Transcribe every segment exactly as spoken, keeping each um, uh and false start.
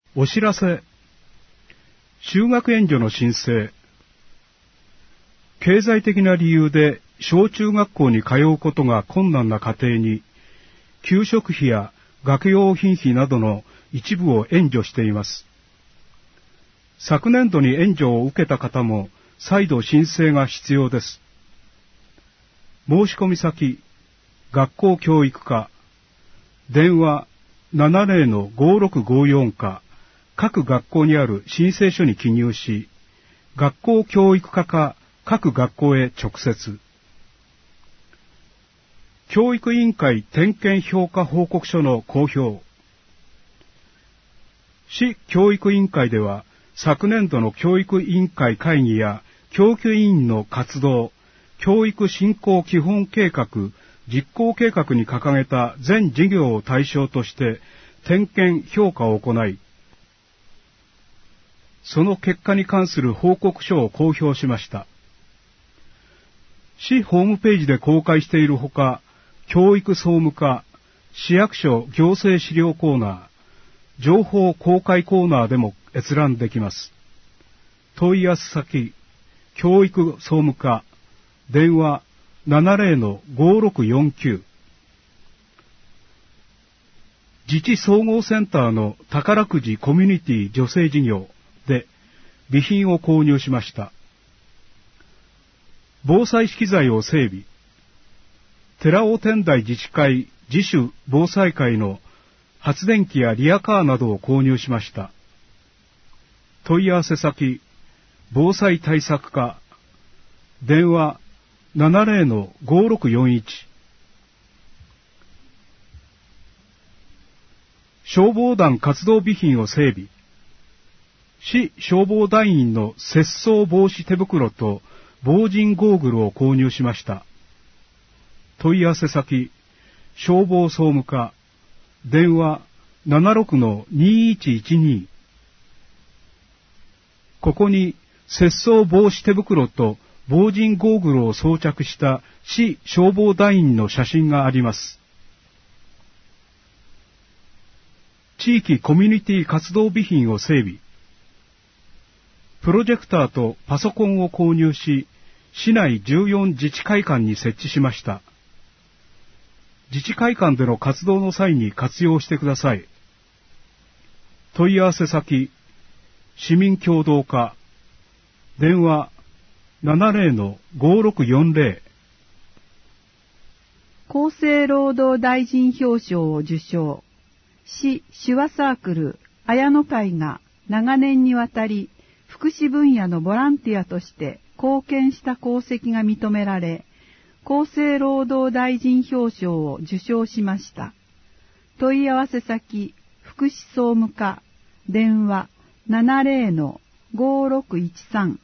お知らせ。就学援助の申請。経済的な理由で小中学校に通うことが困難な家庭に、給食費や学用品費などの一部を援助しています。昨年度に援助を受けた方も再度申請が必要です。申し込み先、学校教育課、電話 ななゼロ ごろくごよん か、各学校にある申請書に記入し、学校教育課か各学校へ直接。教育委員会点検評価報告書の公表。市教育委員会では、昨年度の教育委員会会議や教育委員の活動、教育振興基本計画、実行計画に掲げた全事業を対象として点検評価を行い、その結果に関する報告書を公表しました。市ホームページで公開しているほか、教育総務課、市役所行政資料コーナー、情報公開コーナーでも閲覧できます。問い合わせ先、教育総務課、電話 ななゼロ ごろくよんきゅう。自治総合センターの宝くじコミュニティ助成事業で備品を購入しました。防災資機材を整備。寺尾天台自治会自主防災会の発電機やリアカーなどを購入しました。問い合わせ先、防災対策課、電話 ななゼロ ごろくよんいち。消防団活動備品を整備。市消防団員の窃盗防止手袋と防塵ゴーグルを購入しました。問い合わせ先、消防総務課、電話 ななろくのにいちいちに。ここに窃盗防止手袋と防塵ゴーグルを装着した市消防団員の写真があります。地域コミュニティ活動備品を整備。プロジェクターとパソコンを購入し、市内じゅうよん自治会館に設置しました。自治会館での活動の際に活用してください。問い合わせ先、市民協働課、電話 ななゼロ ごろくよんゼロ。厚生労働大臣表彰を受賞。市手話サークル綾野会が長年にわたり福祉分野のボランティアとして貢献した功績が認められ、厚生労働大臣表彰を受賞しました。問い合わせ先、福祉総務課、電話 ななゼロ ごろくいちさん。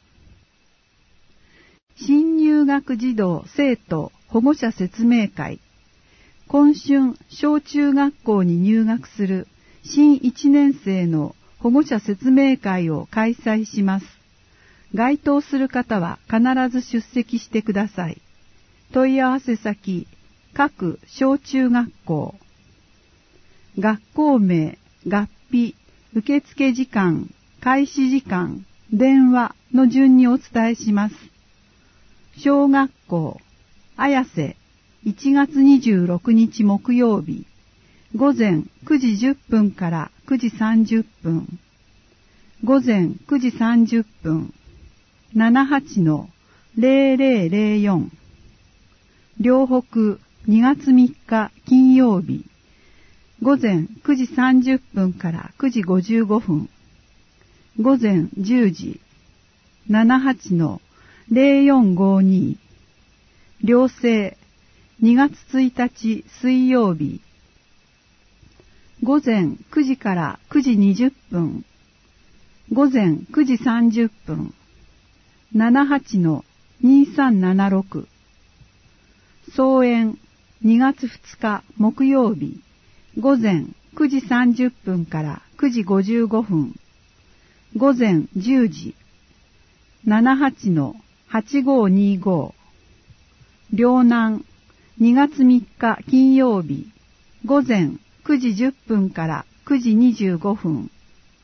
新入学児童生徒保護者説明会。今春小中学校に入学する新いちねん生の保護者説明会を開催します。該当する方は必ず出席してください。問い合わせ先、各小中学校。学校名、学費、受付時間、開始時間、電話の順にお伝えします。小学校、綾瀬、いちがつにじゅうろくにち木曜日、午前くじじゅっぷんからくじさんじゅっぷん、午前くじさんじゅっぷん、ななはちのゼロゼロゼロよん、両北にがつみっか金曜日、午前くじさんじゅっぷんからくじごじゅうごふん、午前じゅうじ、ななはちのゼロよんごに、両西にがつついたち水曜日、午前くじからくじにじゅっぷん、午前くじさんじゅっぷん、ななはちのにさんななろく、総園にがつふつか木曜日、午前くじさんじゅっぷんからくじごじゅうごふん、午前じゅうじ、ななはちのはちごにご、両南にがつみっか金曜日、午前くじじゅっぷんからくじにじゅうごふん、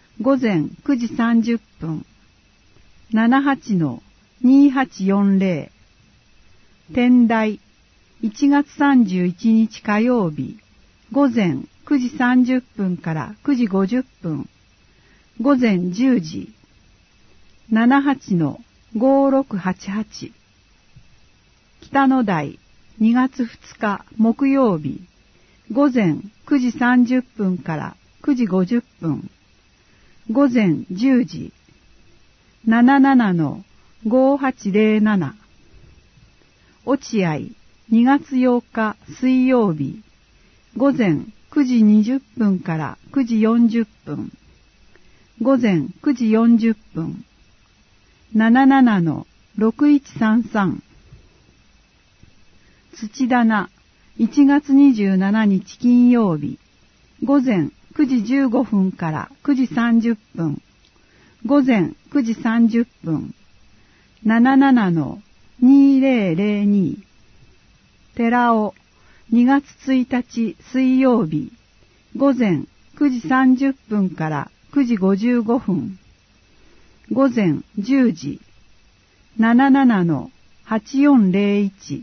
午前くじさんじゅっぷん、ななはちのにはちよんゼロ、天台いちがつさんじゅういちにち火曜日、午前くじさんじゅっぷんからくじごじゅっぷん、午前じゅうじ、ななはちのごろくはちはち、北の台にがつふつか木曜日、午前くじさんじゅっぷんからくじごじゅっぷん、午前じゅうじ、ななななのごはちゼロなな、落合にがつようか水曜日、午前くじにじゅっぷんからくじよんじゅっぷん、午前くじよんじゅっぷん、ななななのろくいちさんさん、土棚いちがつにじゅうしちにち金曜日、午前くじじゅうごふんからくじさんじゅっぷん、午前くじさんじゅっぷん、ななななのにゼロゼロに、寺尾にがつついたち水曜日、午前くじさんじゅっぷんからくじごじゅうごふん、午前じゅうじ、ななななのはちよんゼロいち、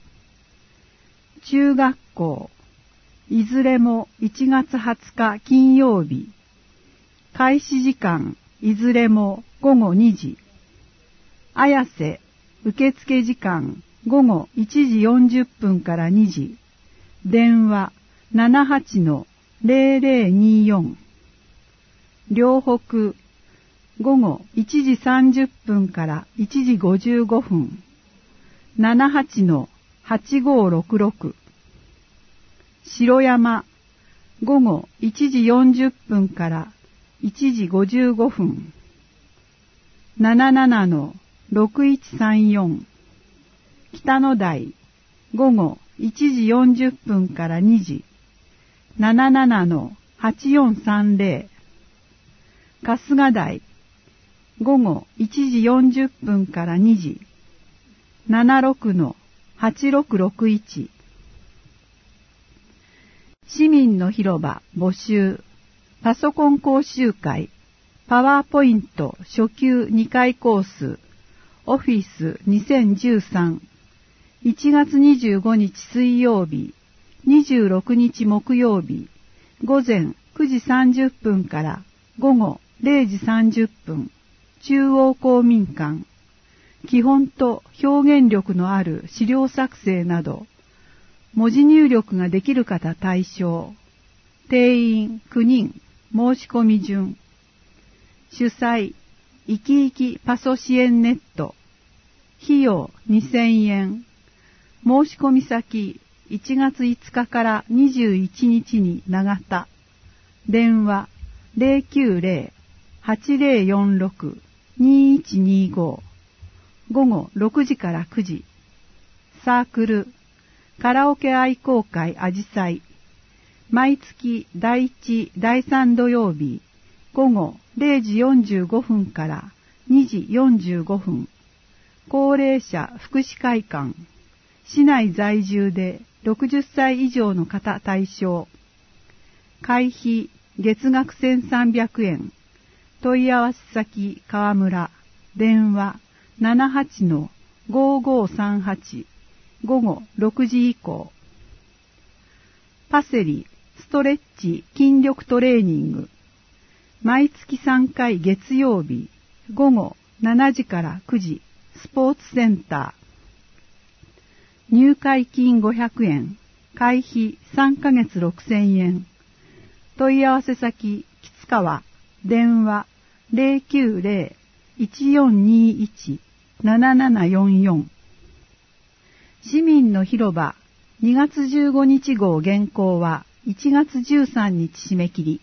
中学校いずれもいちがつはつか金曜日、開始時間いずれもごごにじ、綾瀬受付時間ごごいちじよんじゅっぷんからにじ、電話ななはちのゼロゼロによん、両北ごごいちじさんじゅっぷんからいちじごじゅうごふん、ななはちのはちごろくろく、城山ごごいちじよんじゅっぷんからいちじごじゅうごふん、ななななのろくいちさんよん、北の台ごごいちじよんじゅっぷんからにじ、ななななのはちよんさんゼロ、春日台ごごいちじよんじゅっぷんからにじ、ななろくのはちろくろくいち、市民の広場募集、パソコン講習会、パワーポイント初級にかいコース、オフィスにせんじゅうさん、いちがつにじゅうごにち水曜日、にじゅうろくにち木曜日、午前くじさんじゅっぷんから午後れいじさんじゅっぷん、中央公民館、基本と表現力のある資料作成など、文字入力ができる方対象、定員きゅうにん、申し込み順、主催、いきいきパソ支援ネット、費用にせんえん、申し込み先いちがついつかからにじゅういちにちに長田、電話ゼロきゅうゼロ はちゼロよんろく にいちにご、午後ろくじからくじ、サークル、カラオケ愛好会あじさい、毎月だいいち、だいさん土曜日、午後れいじよんじゅうごふんからにじよんじゅうごふん、高齢者福祉会館、市内在住でろくじゅっさい以上の方対象、会費月額せんさんびゃくえん、問い合わせ先川村、電話ななはちのごごさんはち、午後ろくじ以降、パセリストレッチ筋力トレーニング、毎月さんかい月曜日、午後しちじからくじ、スポーツセンター、入会金ごひゃくえん、会費さんかげつろくせんえん、問い合わせ先吉川、電話ゼロきゅうゼロ いちよんにいち ななななよんよん、市民の広場にがつじゅうごにち号原稿はいちがつじゅうさんにち締め切り。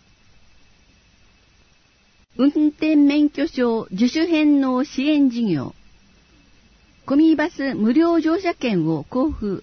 運転免許証自主返納支援事業、コミバス無料乗車券を交付。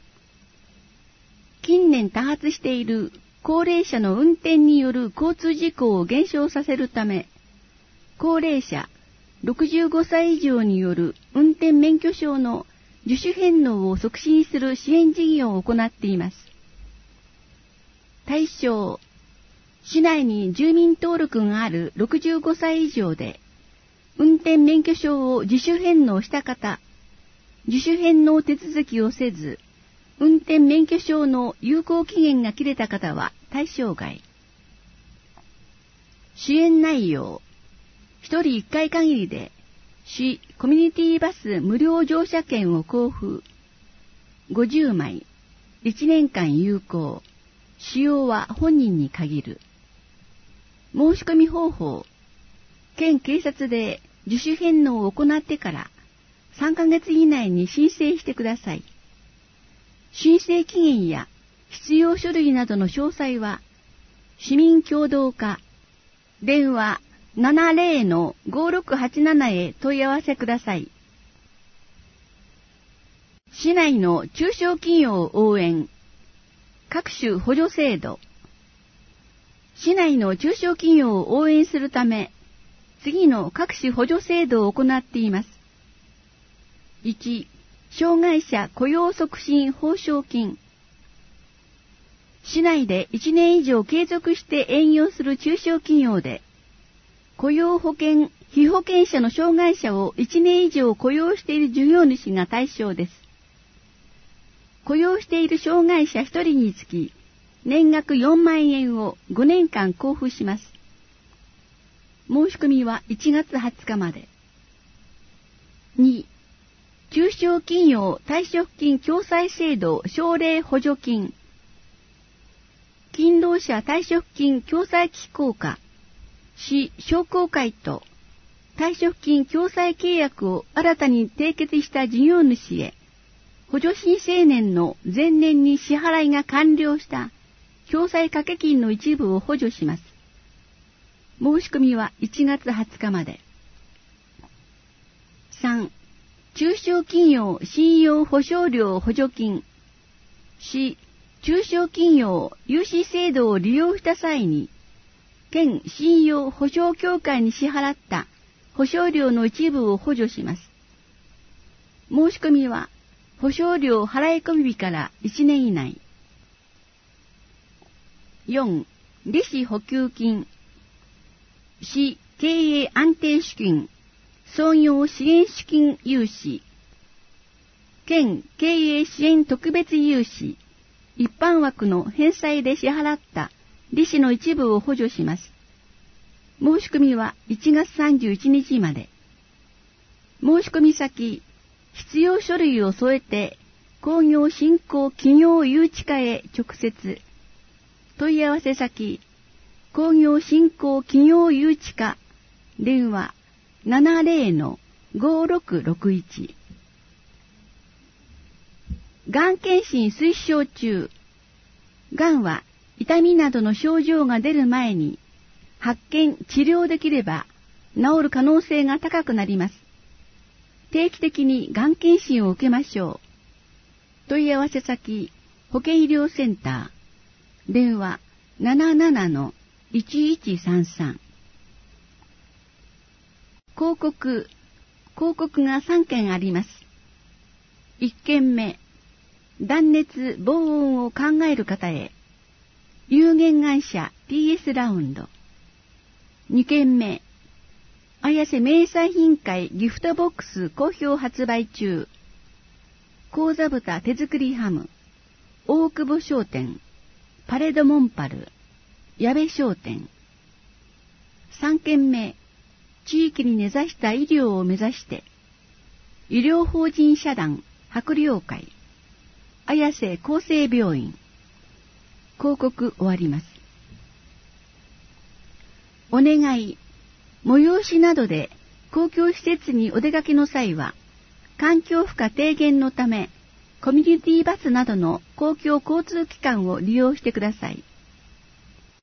近年多発している高齢者の運転による交通事故を減少させるため、高齢者ろくじゅうごさい以上による運転免許証の自主返納を促進する支援事業を行っています。対象、 市内に住民登録があるろくじゅうごさい以上で、運転免許証を自主返納した方、自主返納手続きをせず、運転免許証の有効期限が切れた方は対象外。支援内容、一人一回限りで、市コミュニティバス無料乗車券を交付。ごじゅうまい、いちねんかん有効。使用は本人に限る。申し込み方法、県警察で自主返納を行ってからさんかげつ以内に申請してください。申請期限や必要書類などの詳細は、市民協働課、電話 ななぜろ の ごろくはちなな へ問い合わせください。市内の中小企業応援、各種補助制度。市内の中小企業を応援するため、次の各種補助制度を行っています。いち、障害者雇用促進報奨金。市内でいちねん以上継続して営業する中小企業で、雇用保険、被保険者の障害者をいちねん以上雇用している事業主が対象です。雇用している障害者ひとりにつき、年額よんまんえんをごねんかん交付します。申し込みはいちがつはつかまで。に、中小企業退職金共済制度奨励補助金。勤労者退職金共済機構下、市商工会と退職金共済契約を新たに締結した事業主へ、補助申請年の前年に支払いが完了した共済掛金の一部を補助します。申し込みはいちがつはつかまで。さん、中小企業信用保証料補助金。市中小企業融資制度を利用した際に、県信用保証協会に支払った保証料の一部を補助します。申し込みは、保証料払い込み日からいちねん以内。よん、利子補給金。市経営安定資金、創業支援資金融資、県経営支援特別融資、一般枠の返済で支払った利子の一部を補助します。申し込みはいちがつさんじゅういちにちまで。申し込み先、必要書類を添えて、工業振興企業誘致課へ直接。問い合わせ先、工業振興企業誘致課、電話 ななぜろ の ごろくろくいち。がん検診推奨中。がんは痛みなどの症状が出る前に発見・治療できれば治る可能性が高くなります。定期的にがん検診を受けましょう。問い合わせ先、保健医療センター、電話 なななな の いちいちさんさん。広告、広告がさんけんあります。いっけんめ、断熱防音を考える方へ、有限会社 ティーエス ラウンド。にけんめ、綾瀬名産品会ギフトボックス好評発売中。高座豚手作りハム、大久保商店、パレドモンパル、矢部商店。さんけんめ、地域に根ざした医療を目指して、医療法人社団白陵会、綾瀬厚生病院。広告終わります。お願い、催しなどで公共施設にお出かけの際は、環境負荷低減のため、コミュニティバスなどの公共交通機関を利用してください。